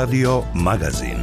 Radio Magazin.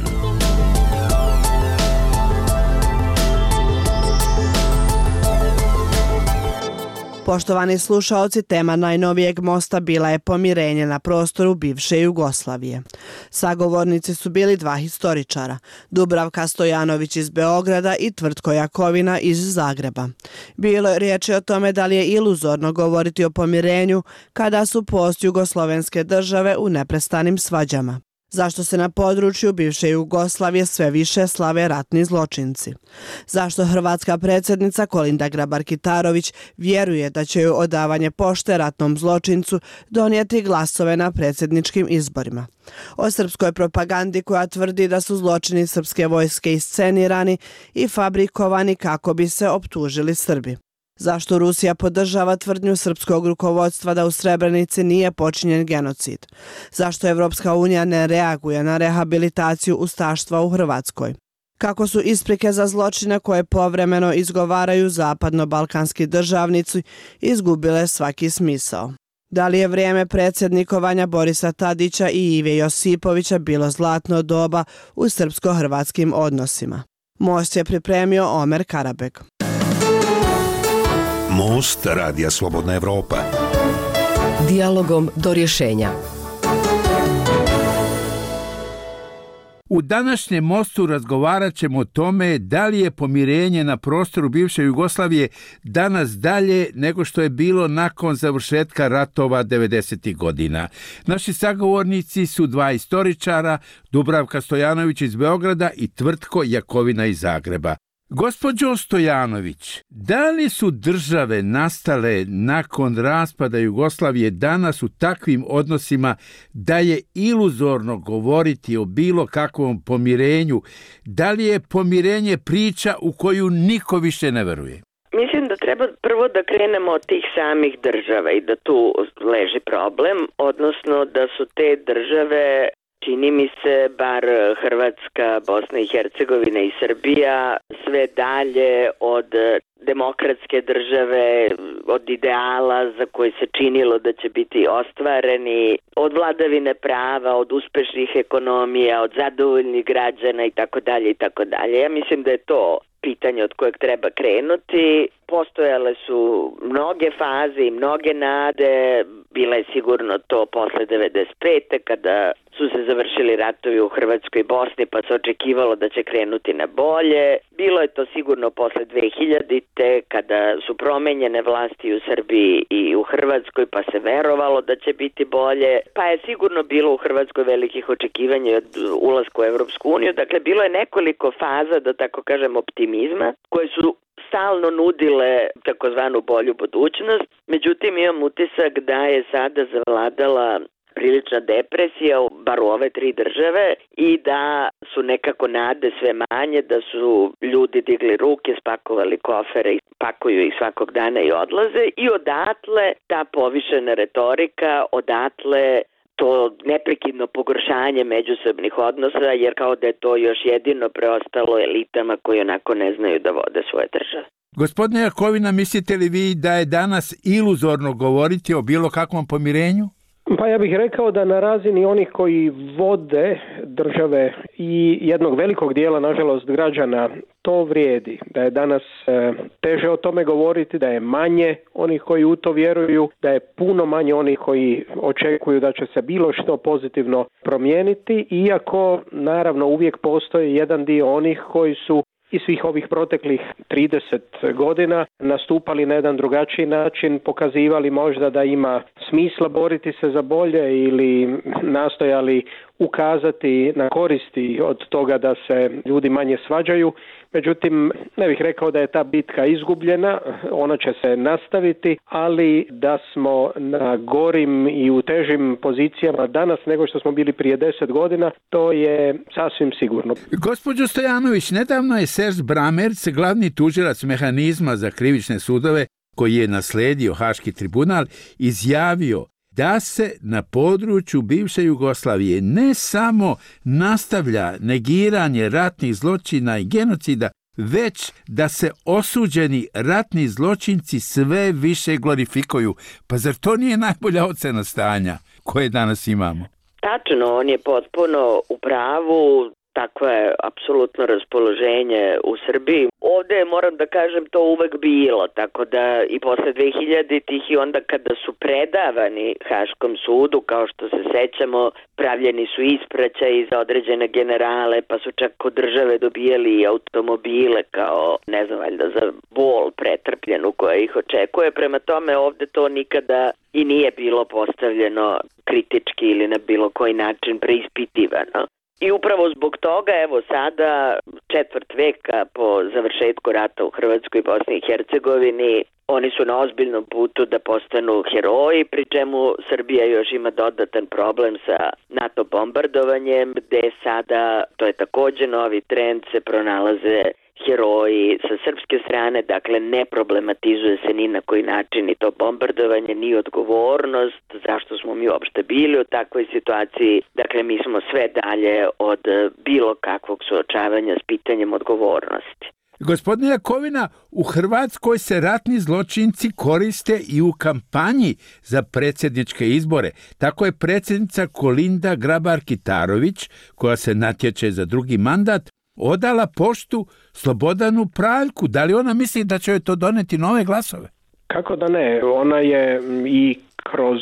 Poštovani slušaoci, tema najnovijeg mosta bila je pomirenje na prostoru bivše Jugoslavije. Sagovornici su bili dva historičara, Dubravka Stojanović iz Beograda i Tvrtko Jakovina iz Zagreba. Bilo je riječi o tome da li je iluzorno govoriti o pomirenju kada su postjugoslovenske države u neprestanim svađama. Zašto se na području bivše Jugoslavije sve više slave ratni zločinci? Zašto hrvatska predsjednica Kolinda Grabar-Kitarović vjeruje da će joj odavanje pošte ratnom zločincu donijeti glasove na predsjedničkim izborima? O srpskoj propagandi koja tvrdi da su zločini srpske vojske iscenirani i fabrikovani kako bi se optužili Srbi. Zašto Rusija podržava tvrdnju srpskog rukovodstva da u Srebrenici nije počinjen genocid? Zašto Evropska unija ne reaguje na rehabilitaciju ustaštva u Hrvatskoj? Kako su isprike za zločine koje povremeno izgovaraju zapadno-balkanski državnici izgubile svaki smisao? Da li je vrijeme predsjednikovanja Borisa Tadića i Ive Josipovića bilo zlatno doba u srpsko-hrvatskim odnosima? Most je pripremio Omer Karabek. Most Radija Slobodna Evropa. Dijalogom do rješenja. U današnjem mostu razgovarat ćemo o tome da li je pomirenje na prostoru bivše Jugoslavije danas dalje nego što je bilo nakon završetka ratova 90. godina. Naši sagovornici su dva historičara, Dubravka Stojanović iz Beograda i Tvrtko Jakovina iz Zagreba. Gospođo Stojanović, da li su države nastale nakon raspada Jugoslavije danas u takvim odnosima da je iluzorno govoriti o bilo kakvom pomirenju? Da li je pomirenje priča u koju niko više ne veruje? Mislim da treba prvo da krenemo od tih samih država i da tu leži problem, odnosno da su te države, čini mi se, bar Hrvatska, Bosna i Hercegovina i Srbija, sve dalje od demokratske države, od ideala za koje se činilo da će biti ostvareni, od vladavine prava, od uspešnih ekonomija, od zadovoljnih građana itd. itd. Ja mislim da je to pitanje od kojeg treba krenuti. Postojale su mnoge faze i mnoge nade, bila je sigurno to posle 95. kada su se završili ratovi u Hrvatskoj i Bosni pa se očekivalo da će krenuti na bolje. Bilo je to sigurno posle 2000. kada su promenjene vlasti u Srbiji i u Hrvatskoj pa se verovalo da će biti bolje. Pa je sigurno bilo u Hrvatskoj velikih očekivanja od ulaska u Evropsku uniju. Dakle, bilo je nekoliko faza, da tako kažem, optimizma koje su stalno nudile takozvanu bolju budućnost. Međutim, imam utisak da je sada zavladala prilična depresija, bar u ove tri države, i da su nekako nade sve manje, da su ljudi digli ruke, spakovali kofere i pakuju ih svakog dana i odlaze, i odatle ta povišena retorika, odatle to neprekidno pogoršanje međusobnih odnosa, jer kao da je to još jedino preostalo elitama koji onako ne znaju da vode svoje države. Gospodine Jakovina, mislite li vi da je danas iluzorno govoriti o bilo kakvom pomirenju? Pa ja bih rekao da na razini onih koji vode države i jednog velikog dijela, nažalost, građana, to vrijedi. Da je danas teže o tome govoriti, da je manje onih koji u to vjeruju, da je puno manje onih koji očekuju da će se bilo što pozitivno promijeniti, iako naravno uvijek postoji jedan dio onih koji su i svih ovih proteklih 30 godina nastupali na jedan drugačiji način, pokazivali možda da ima smisla boriti se za bolje ili nastojali ukazati na koristi od toga da se ljudi manje svađaju. Međutim, ne bih rekao da je ta bitka izgubljena, ona će se nastaviti, ali da smo na gorim i u težim pozicijama danas nego što smo bili prije 10 godina, to je sasvim sigurno. Gospođo Stojanović, nedavno je Serge Bramerc, glavni tužilac mehanizma za krivične sudove, koji je nasledio Haški tribunal, izjavio da se na području bivše Jugoslavije ne samo nastavlja negiranje ratnih zločina i genocida, već da se osuđeni ratni zločinci sve više glorifikuju. Pa zar to nije najbolja ocena stanja koje danas imamo? Tačno, on je potpuno u pravu. Takvo je apsolutno raspoloženje u Srbiji. Ovde, moram da kažem, to uvek bilo, tako da i posle 2000-ih i onda kada su predavani Haškom sudu, kao što se sećamo, pravljeni su ispraćaji za određene generale, pa su čak kod države dobijali automobile kao, ne znam, valjda za bol pretrpljenu koja ih očekuje. Prema tome, ovde to nikada i nije bilo postavljeno kritički ili na bilo koji način preispitivano. I upravo zbog toga, evo sada, četvrt veka po završetku rata u Hrvatskoj i Bosni i Hercegovini, oni su na ozbiljnom putu da postanu heroji, pri čemu Srbija još ima dodatan problem sa NATO bombardovanjem, gde sada, to je takođe novi trend, se pronalaze heroji sa srpske strane, dakle ne problematizuje se ni na koji način ni to bombardovanje, ni odgovornost, zašto smo mi uopšte bili u takvoj situaciji. Dakle, mi smo sve dalje od bilo kakvog suočavanja s pitanjem odgovornosti. Gospodine Jakovina, u Hrvatskoj se ratni zločinci koriste i u kampanji za predsjedničke izbore. Tako je predsjednica Kolinda Grabar-Kitarović, koja se natječe za drugi mandat, odala poštu Slobodanu Praljku. Da li ona misli da će joj to doneti nove glasove? Kako da ne? Ona je i kroz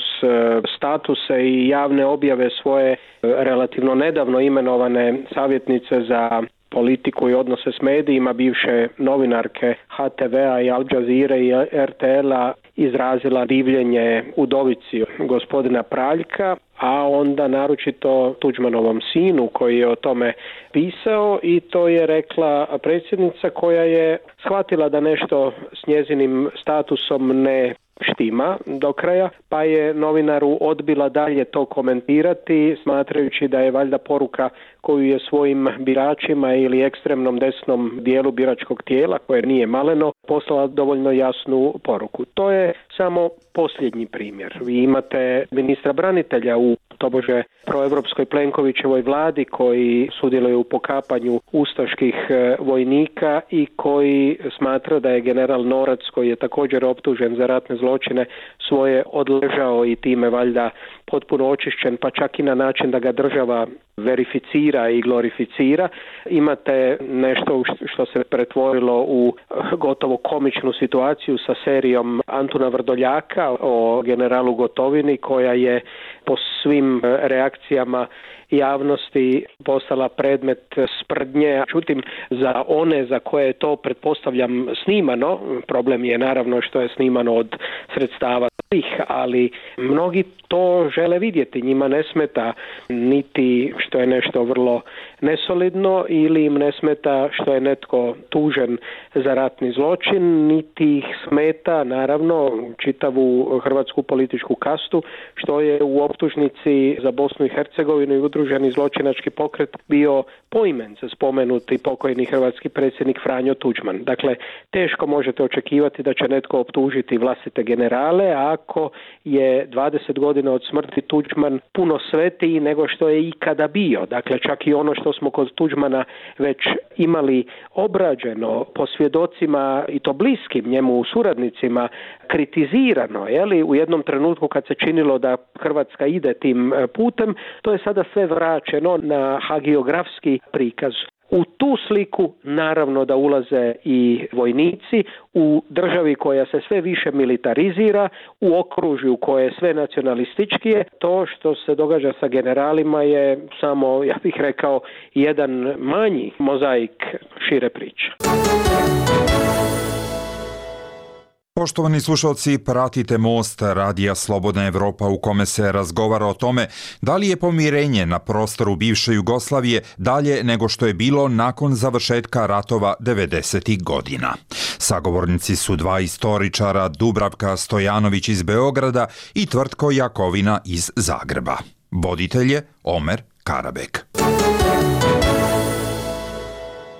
statuse i javne objave svoje relativno nedavno imenovane savjetnice za politiku i odnose s medijima, bivše novinarke HTV-a i Al Jazeera i RTL-a, izrazila divljenje udovici gospodina Praljka, a onda naročito Tuđmanovom sinu koji je o tome pisao, i to je rekla predsjednica koja je shvatila da nešto s njezinim statusom ne štima do kraja, pa je novinaru odbila dalje to komentirati, smatrajući da je valjda poruka koju je svojim biračima ili ekstremnom desnom dijelu biračkog tijela, koje nije maleno, poslala dovoljno jasnu poruku. To je samo posljednji primjer. Vi imate ministra branitelja u tobože proevropskoj Plenkovićevoj vladi koji sudjeluje u pokapanju ustaških vojnika i koji smatra da je general Norac, koji je također optužen za ratne zločine, svoje odležao i time valjda potpuno očišćen, pa čak i na način da ga država verificira i glorificira. Imate nešto što se pretvorilo u gotovo komičnu situaciju sa serijom Antuna Vrdoljaka o generalu Gotovini, koja je po svim reakcijama javnosti postala predmet sprdnje. Čutim, za one za koje je to, pretpostavljam, snimano, problem je naravno što je snimano od sredstava svih, ali mnogi to žele vidjeti. Njima ne smeta niti što je nešto vrlo nesolidno ili im ne smeta što je netko tužen za ratni zločin, niti ih smeta naravno čitavu hrvatsku političku kastu što je u optužnici za Bosnu i Hercegovinu i udruženi zločinački pokret bio poimence spomenuti pokojni hrvatski predsjednik Franjo Tuđman. Dakle, teško možete očekivati da će netko optužiti vlastite generale ako je 20 godina od smrti Tuđman puno svetiji nego što je ikada bio. Dakle, čak i ono što smo kod Tuđmana već imali obrađeno po svjedocima i to bliskim njemu suradnicima kritizirano, u jednom trenutku kad se činilo da Hrvatska ide tim putem, to je sada sve vraćeno na hagiografski prikaz. U tu sliku naravno da ulaze i vojnici u državi koja se sve više militarizira, u okružju koje je sve nacionalističkije. To što se događa sa generalima je samo, ja bih rekao, jedan manji mozaik šire priče. Poštovani slušalci, pratite Most radija Slobodna Evropa u kome se razgovara o tome da li je pomirenje na prostoru bivše Jugoslavije dalje nego što je bilo nakon završetka ratova 90. godina. Sagovornici su dva istoričara, Dubravka Stojanović iz Beograda i Tvrtko Jakovina iz Zagreba. Voditelj je Omer Karabek.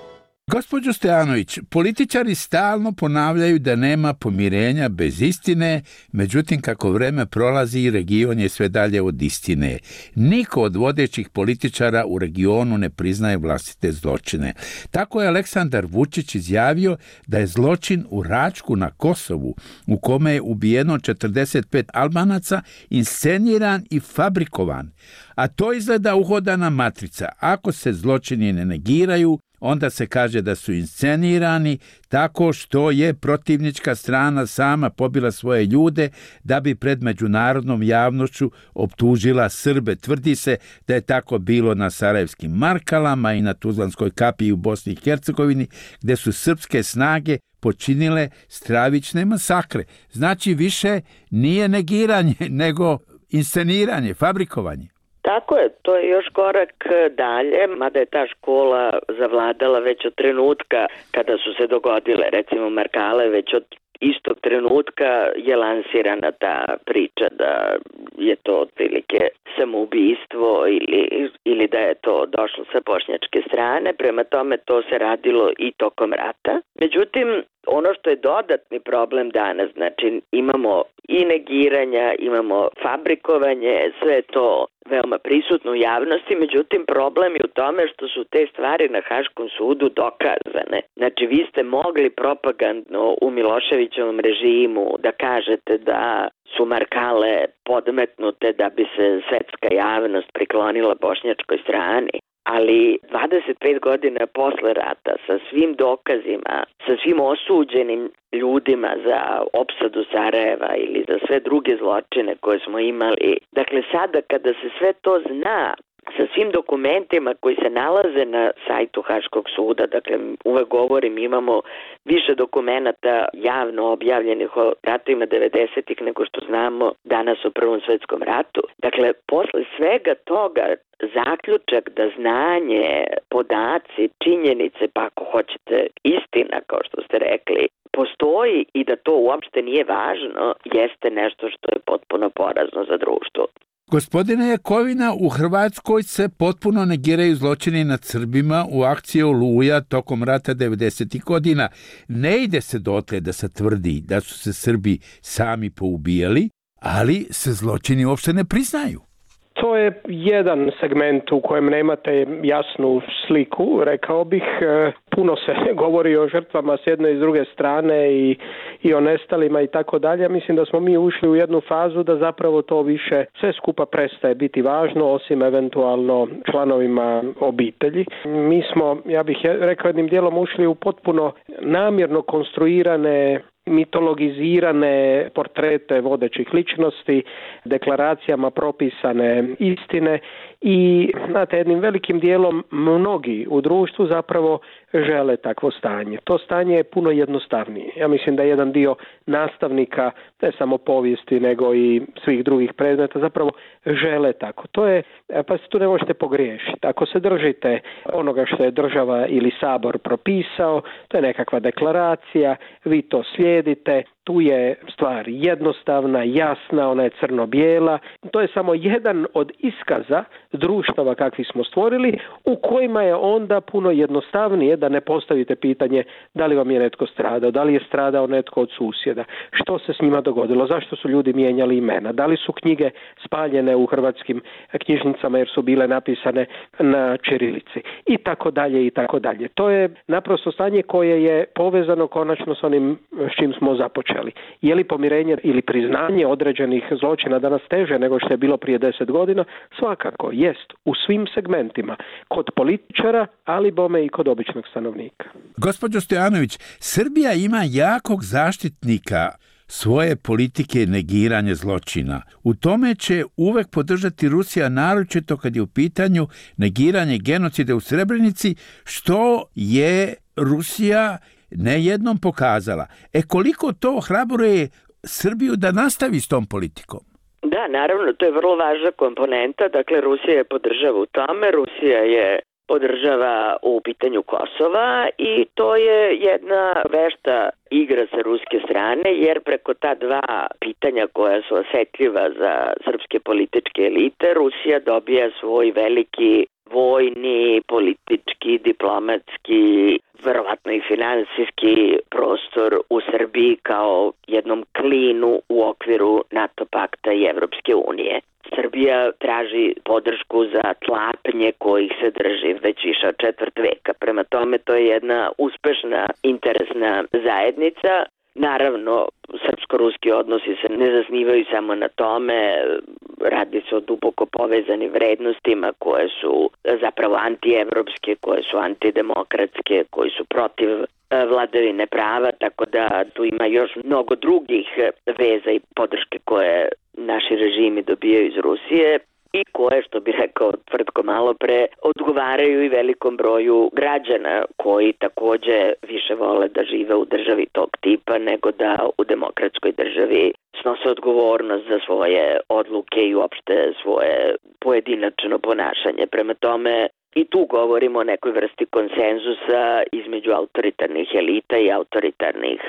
Gospođo Stojanović, političari stalno ponavljaju da nema pomirenja bez istine, međutim kako vreme prolazi, region je sve dalje od istine. Niko od vodećih političara u regionu ne priznaje vlastite zločine. Tako je Aleksandar Vučić izjavio da je zločin u Račku na Kosovu, u kome je ubijeno 45 Albanaca, insceniran i fabrikovan. A to izgleda uhodana matrica. Ako se zločini ne negiraju, onda se kaže da su inscenirani tako što je protivnička strana sama pobila svoje ljude da bi pred međunarodnom javnošću optužila Srbe. Tvrdi se da je tako bilo na Sarajevskim Markalama i na Tuzlanskoj kapiji u Bosni i Hercegovini, gde su srpske snage počinile stravične masakre. Znači više nije negiranje, nego insceniranje, fabrikovanje. Tako je, to je još korak dalje, mada je ta škola zavladala već od trenutka kada su se dogodile, recimo Markale, već od istog trenutka je lansirana ta priča da je to otprilike samoubistvo ili da je to došlo sa bošnjačke strane, prema tome to se radilo i tokom rata. Međutim, ono što je dodatni problem danas, znači imamo i negiranja, imamo fabrikovanje, sve to veoma prisutno u javnosti, međutim problem je u tome što su te stvari na Haškom sudu dokazane. Znači vi ste mogli propagandno u Miloševićevom režimu da kažete da su Markale podmetnute da bi se svetska javnost priklonila bošnjačkoj strani. Ali 25 godina posle rata, sa svim dokazima, sa svim osuđenim ljudima za opsadu Sarajeva ili za sve druge zločine koje smo imali, dakle sada kada se sve to zna, sa svim dokumentima koji se nalaze na sajtu Haškog suda, dakle uvek govorim, imamo više dokumenata javno objavljenih o ratovima 90-ih nego što znamo danas o Prvom svetskom ratu. Dakle, posle svega toga zaključak da znanje, podaci, činjenice, pa ako hoćete istina, kao što ste rekli, postoji i da to uopšte nije važno, jeste nešto što je potpuno porazno za društvo. Gospodine Jakovina, u Hrvatskoj se potpuno negiraju zločini nad Srbima u akciji Oluja tokom rata 90. godina. Ne ide se dotle da se tvrdi da su se Srbi sami poubijali, ali se zločini uopšte ne priznaju. To je jedan segment u kojem nemate jasnu sliku, rekao bih. Puno se govori o žrtvama s jedne i s druge strane i o nestalima i tako dalje. Mislim da smo mi ušli u jednu fazu da zapravo to više sve skupa prestaje biti važno, osim eventualno članovima obitelji. Mi smo, ja bih rekao jednim dijelom, ušli u potpuno namjerno konstruirane, mitologizirane portrete vodećih ličnosti, deklaracijama propisane istine i, znate, jednim velikim dijelom mnogi u društvu zapravo žele takvo stanje. To stanje je puno jednostavnije. Ja mislim da jedan dio nastavnika, ne samo povijesti, nego i svih drugih predmeta, zapravo žele tako. To je, pa se tu ne možete pogriješiti. Ako se držite onoga što je država ili sabor propisao, to je nekakva deklaracija, vi to slijedite, tu je stvar jednostavna, jasna, ona je crno-bijela. To je samo jedan od iskaza društava kakvi smo stvorili, u kojima je onda puno jednostavnije da ne postavite pitanje da li vam je netko stradao, da li je stradao netko od susjeda, što se s njima dogodilo, zašto su ljudi mijenjali imena, da li su knjige spaljene u hrvatskim knjižnicama jer su bile napisane na ćirilici i tako dalje i tako dalje. To je naprosto stanje koje je povezano konačno s onim s čim smo započeli. Je li pomirenje ili priznanje određenih zločina danas teže nego što je bilo prije 10 godina? Svakako, jest. U svim segmentima. Kod političara, ali bome i kod običnog stanovnika. Gospođo Stojanović, Srbija ima jakog zaštitnika svoje politike negiranja zločina. U tome će uvek podržati Rusija, naročito kad je u pitanju negiranje genocida u Srebrenici, što je Rusija nejednom pokazala. Koliko to ohrabruje Srbiju da nastavi s tom politikom? Da, naravno, to je vrlo važna komponenta. Dakle, Rusija je podržava u tome, Rusija je podržava u pitanju Kosova i to je jedna vešta igra sa ruske strane, jer preko ta dva pitanja koja su osetljiva za srpske političke elite, Rusija dobija svoj veliki vojni, politički, diplomatski, verovatno i finansijski prostor u Srbiji kao jednom klinu u okviru NATO pakta i Evropske unije. Srbija traži podršku za tlapnje kojih se drži već više od četvrt veka. Prema tome, to je jedna uspešna interesna zajednica. Naravno, srpsko-ruski odnosi se ne zasnivaju samo na tome, radi se o duboko povezanim vrednostima koje su zapravo antievropske, koje su antidemokratske, koje su protiv vladavine prava, tako da tu ima još mnogo drugih veza i podrške koje naši režimi dobijaju iz Rusije i koje, što bi rekao Tvrtko malo pre, odgovaraju i velikom broju građana koji takođe više vole da žive u državi tog tipa nego da u demokratskoj državi snose odgovornost za svoje odluke i uopšte svoje pojedinačno ponašanje. Prema tome, i tu govorimo o nekoj vrsti konsenzusa između autoritarnih elita i autoritarnih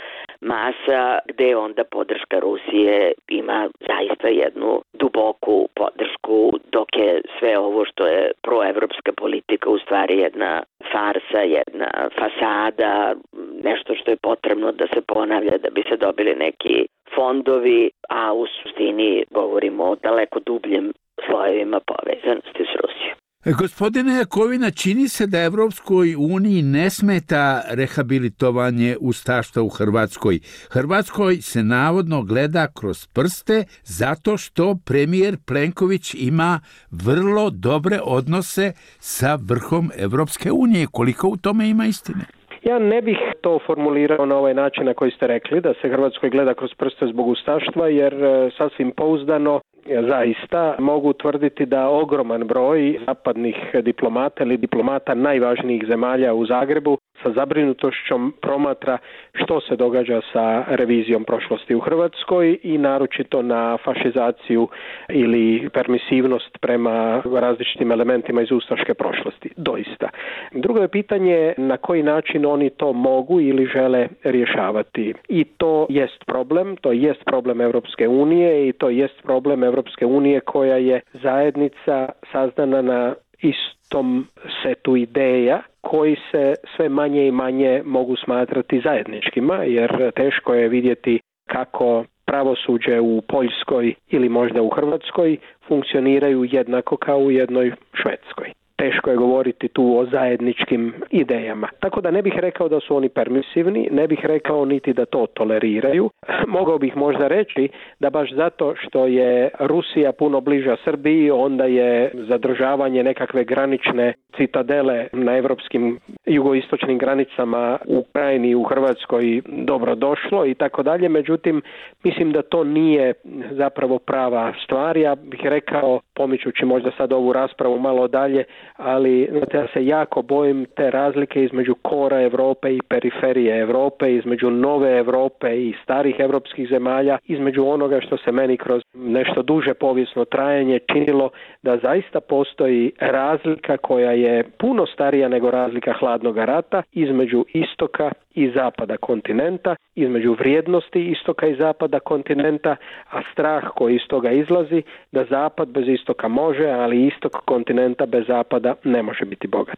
masa, gde onda podrška Rusije ima zaista jednu duboku podršku, dok je sve ovo što je proevropska politika u stvari jedna farsa, jedna fasada, nešto što je potrebno da se ponavlja da bi se dobili neki fondovi, a u suštini govorimo o daleko dubljim slojevima povezanosti s Rusijom. Gospodine Jakovina, čini se da Evropskoj uniji ne smeta rehabilitovanje ustaštva u Hrvatskoj. Hrvatskoj se navodno gleda kroz prste zato što premijer Plenković ima vrlo dobre odnose sa vrhom Evropske unije. Koliko u tome ima istine? Ja ne bih to formulirao na ovaj način na koji ste rekli, da se Hrvatskoj gleda kroz prste zbog ustaštva, jer sasvim pouzdano zaista mogu tvrditi da ogroman broj zapadnih diplomata ili diplomata najvažnijih zemalja u Zagrebu sa zabrinutošćom promatra što se događa sa revizijom prošlosti u Hrvatskoj i naročito na fašizaciju ili permisivnost prema različitim elementima iz ustaške prošlosti. Doista. Drugo je pitanje na koji način oni to mogu ili žele rješavati. I to jest problem Evropske unije i to jest problem Evropske unije koja je zajednica sazdana na istom setu ideja koji se sve manje i manje mogu smatrati zajedničkima, jer teško je vidjeti kako pravosuđe u Poljskoj ili možda u Hrvatskoj funkcioniraju jednako kao u jednoj Švedskoj. Teško je govoriti tu o zajedničkim idejama. Tako da ne bih rekao da su oni permisivni, ne bih rekao niti da to toleriraju. Mogao bih možda reći da baš zato što je Rusija puno bliža Srbiji, onda je zadržavanje nekakve granične citadele na evropskim jugoistočnim granicama u Ukrajini i u Hrvatskoj dobro došlo i tako dalje. Međutim, mislim da to nije zapravo prava stvar. Ja bih rekao, pomičući možda sad ovu raspravu malo dalje, ali ja se jako bojim te razlike između kora Europe i periferije Europe, između nove Europe i starih europskih zemalja, između onoga što se meni kroz nešto duže povijesno trajanje činilo da zaista postoji razlika koja je puno starija nego razlika hladnog rata između istoka i zapada kontinenta, između vrijednosti istoka i zapada kontinenta, a strah koji iz toga izlazi da zapad bez istoka može, ali istok kontinenta bez zapada ne može biti bogat.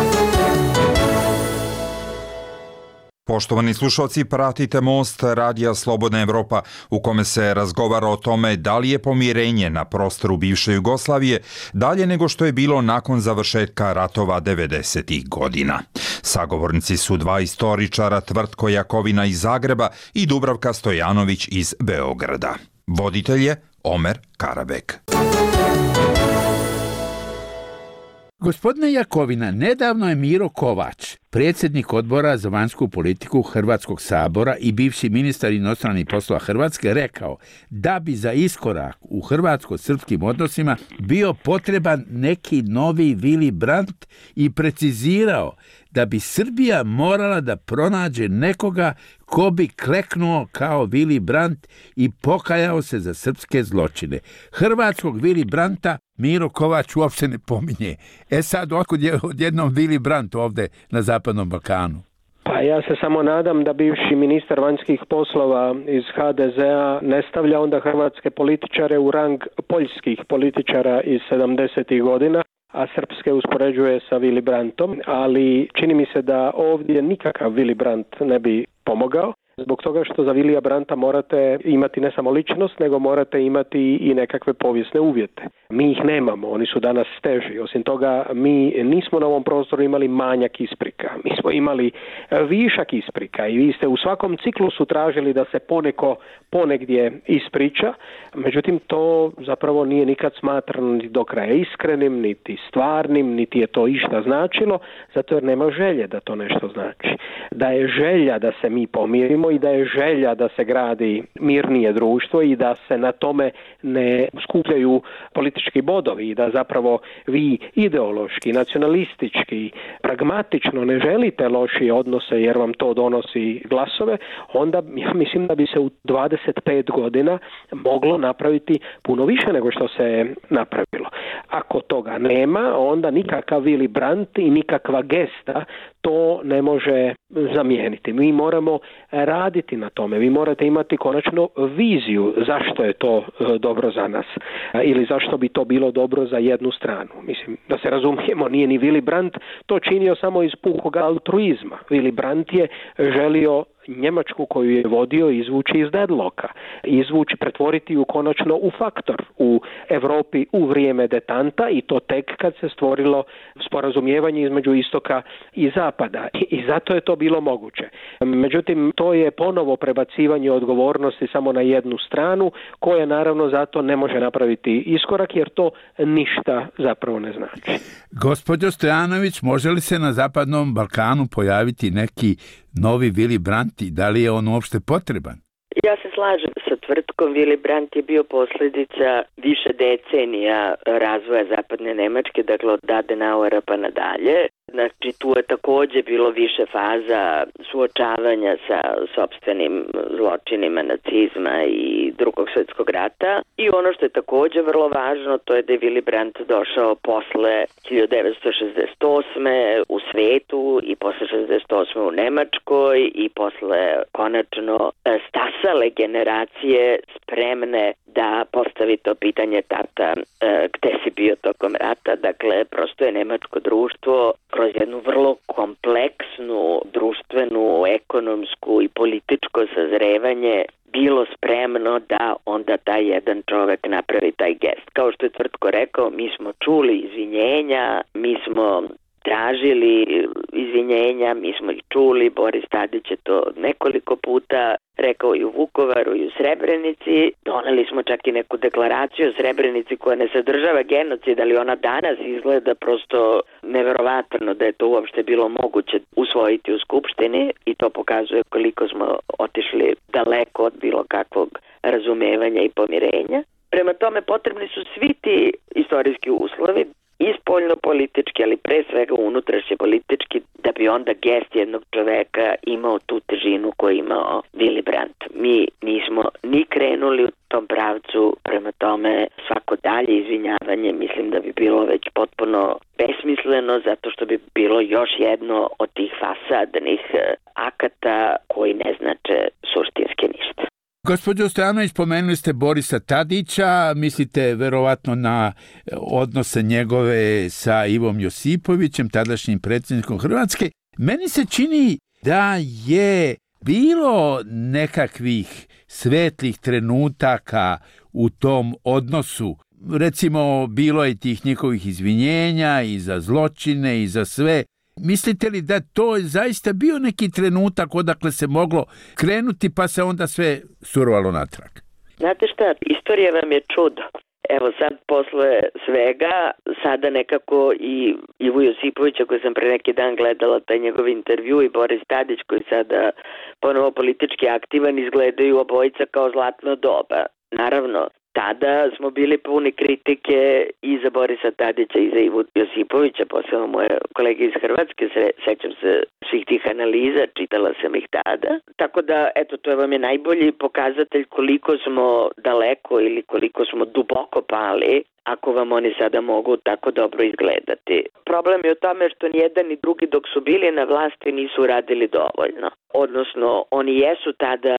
Poštovani slušalci, pratite Most radija Slobodna Evropa u kome se razgovara o tome da li je pomirenje na prostoru bivše Jugoslavije dalje nego što je bilo nakon završetka ratova 90. godina. Sagovornici su dva istoričara, Tvrtko Jakovina iz Zagreba i Dubravka Stojanović iz Beograda. Voditelj je Omer Karabek. Gospodine Jakovina, nedavno je Miro Kovač, predsjednik odbora za vanjsku politiku Hrvatskog sabora i bivši ministar inostranih poslova Hrvatske, rekao da bi za iskorak u hrvatsko-srpskim odnosima bio potreban neki novi Willy Brandt i precizirao da bi Srbija morala da pronađe nekoga ko bi kleknuo kao Willy Brandt i pokajao se za srpske zločine. Hrvatskog Willy Brandta Miro Kovač uopšte ne pominje. Sad, otkud je odjednom Willy Brandt ovde na Zapadnom Balkanu? Pa ja se samo nadam da bivši ministar vanjskih poslova iz HDZ-a ne stavlja onda hrvatske političare u rang poljskih političara iz 70. godina, a srpske uspoređuje sa Willy Brandtom, ali čini mi se da ovdje nikakav Willy Brandt ne bi pomogao. Zbog toga što za Vilija Brandta morate imati ne samo ličnost, nego morate imati i nekakve povijesne uvjete. Mi ih nemamo, oni su danas teži. Osim toga, mi nismo na ovom prostoru imali manjak isprika. Mi smo imali višak isprika i vi ste u svakom ciklusu tražili da se poneko ponegdje ispriča. Međutim, to zapravo nije nikad smatrano niti do kraja iskrenim, niti stvarnim, niti je to išta značilo, zato jer nema želje da to nešto znači. Da je želja da se mi pomirimo i da je želja da se gradi mirnije društvo i da se na tome ne skupljaju politički bodovi i da zapravo vi ideološki, nacionalistički, pragmatično ne želite lošije odnose jer vam to donosi glasove, onda ja mislim da bi se u 25 godina moglo napraviti puno više nego što se napravilo. Ako toga nema, onda nikakav Willy Brandt i nikakva gesta to ne može zamijeniti. Mi moramo raditi na tome. Vi morate imati konačno viziju zašto je to dobro za nas ili zašto bi to bilo dobro za jednu stranu. Mislim, da se razumijemo, nije ni Willy Brandt to činio samo iz pukog altruizma. Willy Brandt je želio Njemačku koju je vodio izvući iz deadlocka, pretvoriti ju konačno u faktor u Europi u vrijeme detanta i to tek kad se stvorilo sporazumijevanje između istoka i zapada i zato je to bilo moguće. Međutim, to je ponovo prebacivanje odgovornosti samo na jednu stranu koja naravno zato ne može napraviti iskorak jer to ništa zapravo ne znači. Gospođo Stojanović, može li se na Zapadnom Balkanu pojaviti neki novi Willy Brandt i da li je on uopšte potreban? Ja se slažem sa tvrdkom. Willy Brandt je bio posljedica više decenija razvoja zapadne Nemačke, dakle od Adenauera pa nadalje. Znači tu je također bilo više faza suočavanja sa sopstvenim zločinima nacizma i Drugog svjetskog rata. I ono što je također vrlo važno, to je da je Willy Brandt došao posle 1968. u svetu i posle 1968. u Njemačkoj i posle konačno stasale generacije spremne da postavi to pitanje tata gde si bio tokom rata. Dakle, prosto je nemačko društvo kroz jednu vrlo kompleksnu društvenu, ekonomsku i političko sazrevanje bilo spremno da onda taj jedan čovek napravi taj gest. Kao što je Tvrtko rekao, mi smo čuli izvinjenja, mi smo tražili izvinjenja, mi smo ih čuli, Boris Tadić je to nekoliko puta rekao i u Vukovaru i u Srebrenici. Doneli smo čak i neku deklaraciju o Srebrenici koja ne sadržava genocid, ali ona danas izgleda prosto neverovatno da je to uopšte bilo moguće usvojiti u Skupštini i to pokazuje koliko smo otišli daleko od bilo kakvog razumevanja i pomirenja. Prema tome potrebni su svi ti istorijski uslovi i spoljno-politički, ali pre svega unutrašnje politički, da bi onda gest jednog čoveka imao tu težinu koju imao Willy Brandt. Mi nismo ni krenuli u tom pravcu, prema tome svako dalje izvinjavanje mislim da bi bilo već potpuno besmisleno, zato što bi bilo još jedno od tih fasadnih akata koji ne znače suštinski ništa. Gospođo Stojanović, spomenuli ste Borisa Tadića, mislite verovatno na odnose njegove sa Ivom Josipovićem, tadašnjim predsjednikom Hrvatske. Meni se čini da je bilo nekakvih svetlih trenutaka u tom odnosu. Recimo, bilo je tih njihovih izvinjenja i za zločine i za sve. Mislite li da to je zaista bio neki trenutak odakle se moglo krenuti pa se onda sve survalo natrag? Znate šta, istorija vam je čudo. Evo sad posle svega, sada nekako i Ivu Josipovića koji sam pre neki dan gledala taj njegov intervju i Boris Tadić koji sada ponovo politički aktivan izgledaju obojica kao zlatno doba. Naravno, tada smo bili puni kritike i za Borisa Tadića i za Ivu Josipovića, posebno moje kolege iz Hrvatske, sećam se svih tih analiza, čitala sam ih tada. Tako da, eto, to vam je najbolji pokazatelj koliko smo daleko ili koliko smo duboko pali ako vam oni sada mogu tako dobro izgledati. Problem je u tome što ni jedan ni drugi dok su bili na vlasti nisu radili dovoljno. Odnosno, oni jesu tada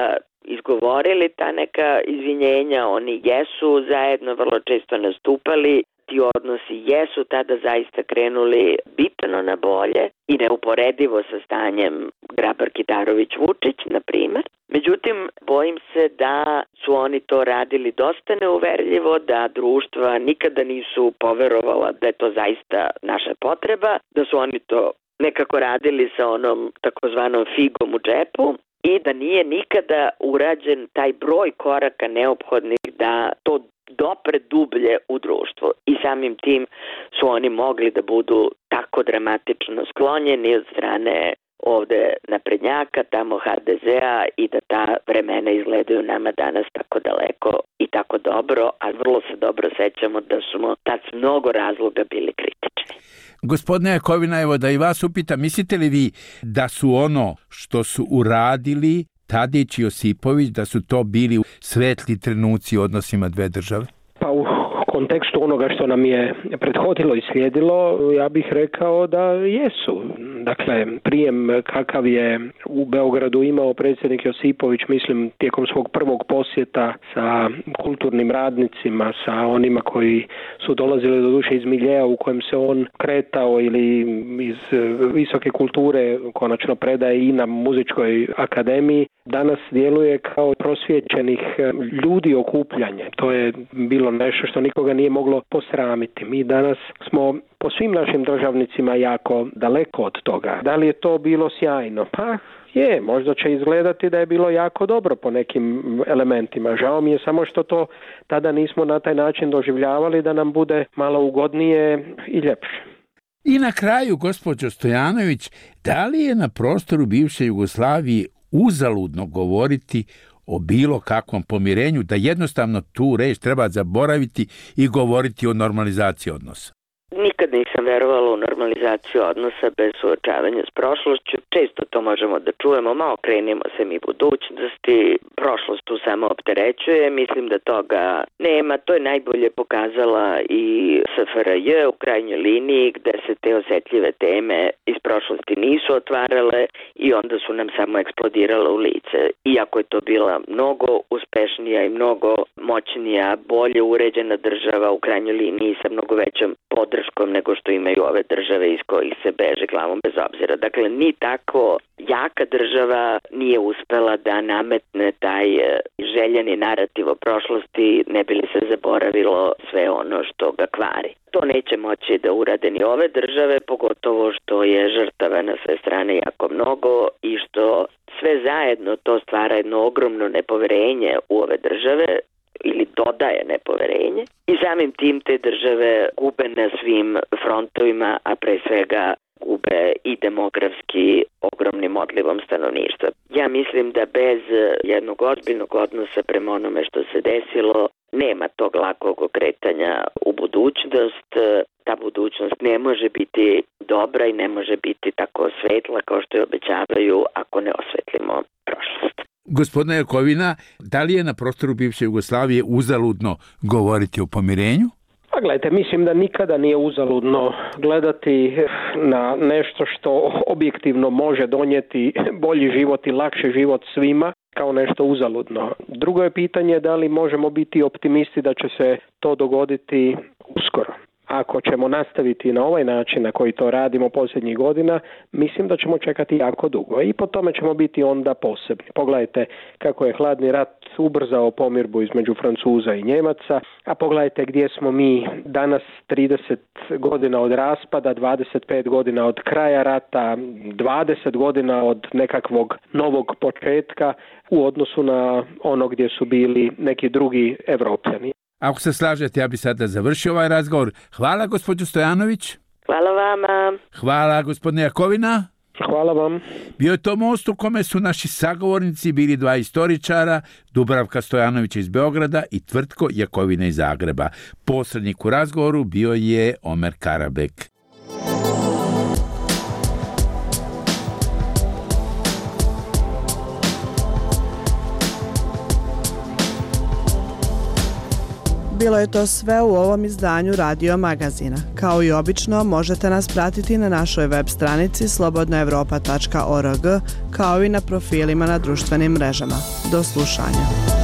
izgovorili ta neka izvinjenja, oni jesu zajedno vrlo često nastupali, ti odnosi jesu tada zaista krenuli bitno na bolje i neuporedivo sa stanjem Grabar-Kitarović-Vučić, na primer. Međutim, bojim se da su oni to radili dosta neuverljivo, da društva nikada nisu poverovala da je to zaista naša potreba, da su oni to nekako radili sa onom takozvanom figom u džepu i da nije nikada urađen taj broj koraka neophodnih da to dopre dublje u društvo. I samim tim su oni mogli da budu tako dramatično sklonjeni od strane ovde naprednjaka, tamo HDZ-a i da ta vremena izgledaju nama danas tako daleko i tako dobro, a vrlo se dobro sećamo da smo tad s mnogo razloga bili kritični. Gospodine Jakovina, evo da i vas upitam, mislite li vi da su ono što su uradili Tadić i Josipović, da su to bili svetli trenuci u odnosima dve države? Pa u kontekstu onoga što nam je prethodilo i slijedilo, ja bih rekao da jesu. Dakle, prijem kakav je u Beogradu imao predsjednik Josipović, mislim, tijekom svog prvog posjeta sa kulturnim radnicima, sa onima koji su dolazili do duše iz miljeja u kojem se on kretao ili iz visoke kulture, konačno predaje i na muzičkoj akademiji, danas djeluje kao prosvjećenih ljudi okupljanje. To je bilo nešto što nikoga nije moglo posramiti. Mi danas smo po svim našim državnicima jako daleko od toga. Da li je to bilo sjajno? Pa je, možda će izgledati da je bilo jako dobro po nekim elementima. Žao mi je samo što to tada nismo na taj način doživljavali da nam bude malo ugodnije i ljepše. I na kraju, gospođo Stojanović, da li je na prostoru bivše Jugoslavije uzaludno govoriti o bilo kakvom pomirenju, da jednostavno tu reč treba zaboraviti i govoriti o normalizaciji odnosa? Nikad nisam verovala u normalizaciju odnosa bez suočavanja s prošlošću. Često to možemo da čujemo, malo krenimo se mi budućnosti, prošlost tu samo opterećuje, mislim da toga nema. To je najbolje pokazala i SFRJ u krajnjoj liniji, gde se te osetljive teme iz prošlosti nisu otvarale i onda su nam samo eksplodirale u lice. Iako je to bila mnogo uspešnija i mnogo moćnija, bolje uređena država u krajnjoj liniji sa mnogo većom podrškom nego što imaju ove države iz kojih se beže glavom bez obzira. Dakle, ni tako jaka država nije uspela da nametne taj željeni narativ o prošlosti, ne bi li se zaboravilo sve ono što ga kvari. To neće moći da urade ni ove države, pogotovo što je žrtava na sve strane jako mnogo i što sve zajedno to stvara jedno ogromno nepoverenje u ove države ili dodaje nepoverenje i samim tim te države gube na svim frontovima, a pre svega gube i demografski ogromnim odlivom stanovništva. Ja mislim da bez jednog ozbiljnog odnosa prema onome što se desilo nema tog lakog okretanja u budućnost. Ta budućnost ne može biti dobra i ne može biti tako svetla kao što je obećavaju ako ne osvetlimo prošlost. Gospodine Jakovina, da li je na prostoru bivše Jugoslavije uzaludno govoriti o pomirenju? Pa gledajte, mislim da nikada nije uzaludno gledati na nešto što objektivno može donijeti bolji život i lakši život svima kao nešto uzaludno. Drugo je pitanje da li možemo biti optimisti da će se to dogoditi uskoro. Ako ćemo nastaviti na ovaj način na koji to radimo posljednjih godina, mislim da ćemo čekati jako dugo i po tome ćemo biti onda posebni. Pogledajte kako je hladni rat ubrzao pomirbu između Francuza i Njemaca, a pogledajte gdje smo mi danas 30 godina od raspada, 25 godina od kraja rata, 20 godina od nekakvog novog početka u odnosu na ono gdje su bili neki drugi Evropljani. Ako se slažete, ja bi sada završio ovaj razgovor. Hvala, gospođo Stojanović. Hvala vama. Hvala, gospodine Jakovina. Hvala vam. Bio je to most u kome su naši sagovornici bili dva istoričara, Dubravka Stojanović iz Beograda i Tvrtko Jakovina iz Zagreba. Posrednik u razgovoru bio je Omer Karabek. bilo je to sve u ovom izdanju Radio Magazina. Kao i obično, možete nas pratiti na našoj web stranici slobodnaevropa.org, kao i na profilima na društvenim mrežama. Do slušanja.